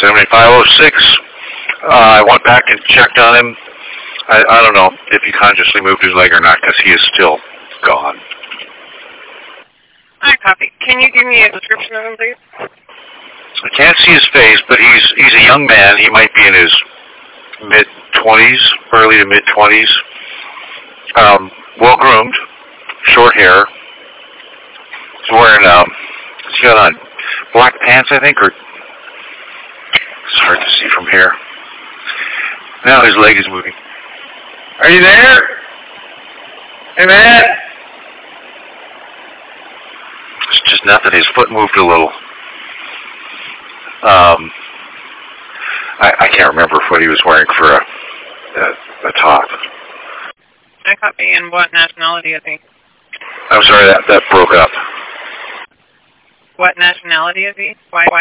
7506. I went back and checked on him. I don't know if he consciously moved his leg or not, because he is still gone. I copy. Can you give me a description of him, please? I can't see his face, but he's a young man. He might be in his mid-20s, early to mid-20s. Well-groomed, short hair. He's wearing, he's got on black pants, I think, or it's hard to see from here. Now his leg is moving. Are you there? Hey, man! It's just nothing. His foot moved a little. I can't remember what he was wearing for a top. I copy. And what nationality is he? I'm sorry, that broke up. What nationality is he? Why